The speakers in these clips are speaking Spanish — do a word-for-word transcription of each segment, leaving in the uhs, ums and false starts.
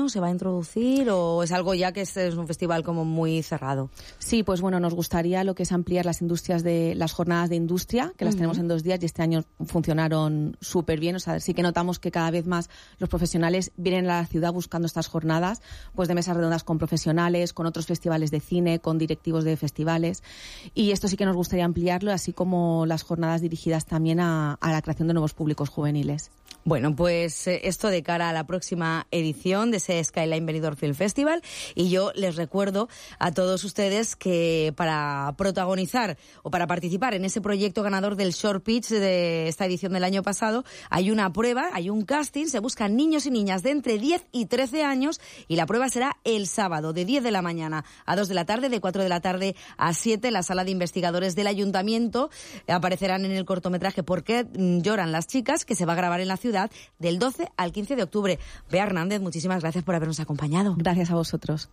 año se va a introducir o es algo ya que es, es un festival como muy cerrado? Sí, pues bueno, nos gustaría lo que es ampliar las industrias de las jornadas de industria, que las uh-huh. tenemos en dos días y este año funcionaron súper bien. O sea, sí que notamos que cada vez más los profesionales vienen a la ciudad buscando estas jornadas, pues de mesas redondas con profesionales, con otros festivales de cine, con directivos de festivales. Y esto sí que nos gustaría ampliarlo, así como las jornadas dirigidas también a, a la creación de nuevos públicos juveniles. Bueno, pues eh, esto de cara a la próxima edición de ese Skyline Benidorm Film Festival, y yo les recuerdo a todos ustedes que para protagonizar o para participar en ese proyecto ganador del Short Pitch de esta edición del año pasado, hay una prueba, hay un casting, se buscan niños y niñas de entre diez y trece años y la prueba será el sábado de diez de la mañana a dos de la tarde, de cuatro de la tarde a siete en la sala de investigadores del Ayuntamiento. Aparecerán en el cortometraje ¿Por qué lloran las chicas?, que se va a grabar en la ciudad del doce al quince de octubre. Bea Hernández, muchísimas gracias por habernos acompañado. Gracias a vosotros.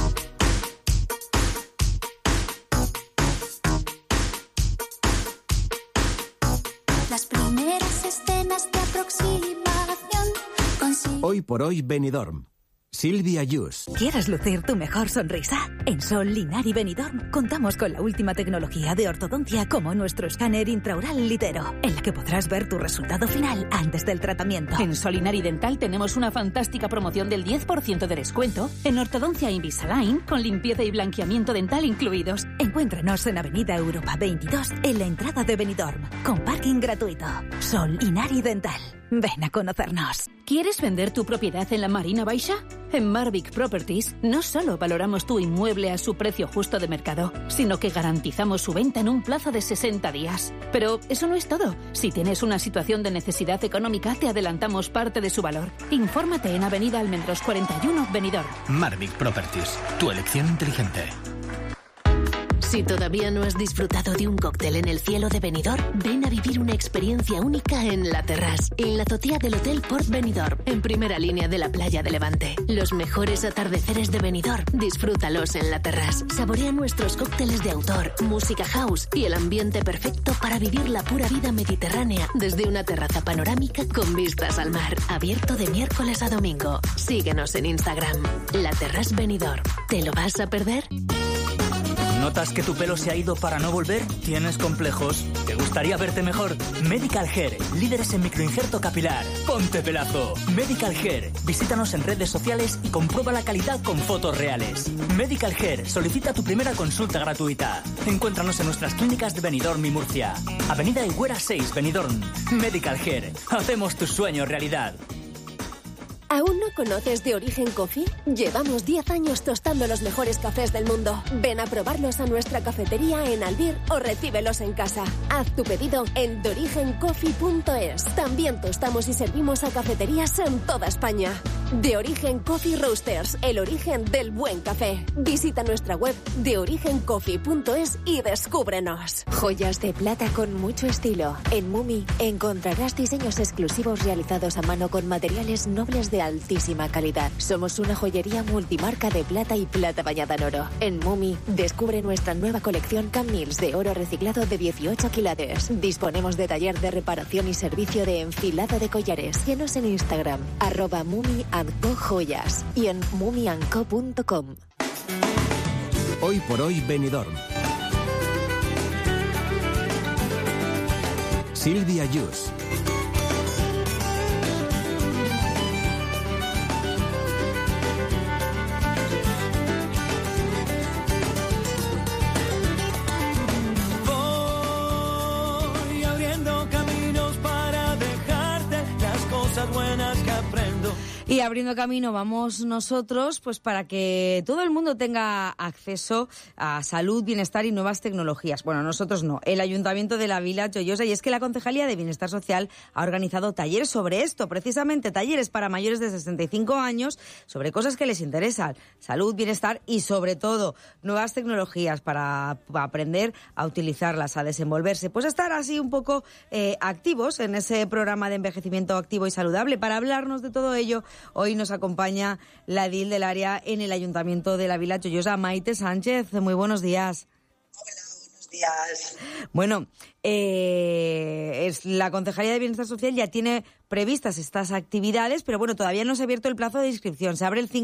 Las primeras escenas de aproximación. Consigo... Hoy por hoy Benidorm. Silvia Yus. ¿Quieres lucir tu mejor sonrisa? En Sol, Linari Benidorm contamos con la última tecnología de ortodoncia como nuestro escáner intraoral Litero, en la que podrás ver tu resultado final antes del tratamiento. En Sol Linari Dental tenemos una fantástica promoción del diez por ciento de descuento en ortodoncia Invisalign con limpieza y blanqueamiento dental incluidos. Encuéntranos en Avenida Europa veintidós en la entrada de Benidorm, con parking gratuito. Sol Linari Dental. Ven a conocernos. ¿Quieres vender tu propiedad en la Marina Baixa? En Marvic Properties no solo valoramos tu inmueble a su precio justo de mercado, sino que garantizamos su venta en un plazo de sesenta días. Pero eso no es todo. Si tienes una situación de necesidad económica, te adelantamos parte de su valor. Infórmate en Avenida Almendros cuarenta y uno, Benidorm. Marvic Properties, tu elección inteligente. Si todavía no has disfrutado de un cóctel en el cielo de Benidorm, ven a vivir una experiencia única en La Terrasse, en la azotea del Hotel Port Benidorm, en primera línea de la playa de Levante. Los mejores atardeceres de Benidorm, disfrútalos en La Terrasse. Saborea nuestros cócteles de autor, música house y el ambiente perfecto para vivir la pura vida mediterránea desde una terraza panorámica con vistas al mar, abierto de miércoles a domingo. Síguenos en Instagram, La Terrasse Benidorm. ¿Te lo vas a perder? ¿Notas que tu pelo se ha ido para no volver? ¿Tienes complejos? ¿Te gustaría verte mejor? Medical Hair, líderes en microinjerto capilar. ¡Ponte pelazo! Medical Hair, visítanos en redes sociales y comprueba la calidad con fotos reales. Medical Hair, solicita tu primera consulta gratuita. Encuéntranos en nuestras clínicas de Benidorm y Murcia. Avenida Higuera seis, Benidorm. Medical Hair, hacemos tu sueño realidad. ¿Aún no conoces De Origen Coffee? Llevamos diez años tostando los mejores cafés del mundo. Ven a probarlos a nuestra cafetería en Albir o recíbelos en casa. Haz tu pedido en de origen coffee punto es. También tostamos y servimos a cafeterías en toda España. De Origen Coffee Roasters, el origen del buen café. Visita nuestra web de origen coffee punto es y descúbrenos. Joyas de plata con mucho estilo. En Mumi encontrarás diseños exclusivos realizados a mano con materiales nobles de altísima calidad. Somos una joyería multimarca de plata y plata bañada en oro. En Mumi, descubre nuestra nueva colección Camils de oro reciclado de dieciocho quilates. Disponemos de taller de reparación y servicio de enfilado de collares. Síguenos en Instagram, arroba Mumi and Co Joyas y en mumi and co punto com. Hoy por hoy Benidorm. Silvia Yus. Y abriendo camino vamos nosotros, pues para que todo el mundo tenga acceso a salud, bienestar y nuevas tecnologías. Bueno, nosotros no, el Ayuntamiento de la Vila Joiosa, y es que la Concejalía de Bienestar Social ha organizado talleres sobre esto, precisamente talleres para mayores de sesenta y cinco años sobre cosas que les interesan, salud, bienestar y sobre todo nuevas tecnologías para, para aprender a utilizarlas, a desenvolverse, pues estar así un poco eh, activos en ese programa de envejecimiento activo y saludable. Para hablarnos de todo ello, hoy nos acompaña la edil del área en el Ayuntamiento de la Vila Joiosa, Maite Sánchez. Muy buenos días. Hola, buenos días. Bueno, eh, es, la Concejalía de Bienestar Social ya tiene previstas estas actividades, pero bueno, todavía no se ha abierto el plazo de inscripción. Se abre el cinco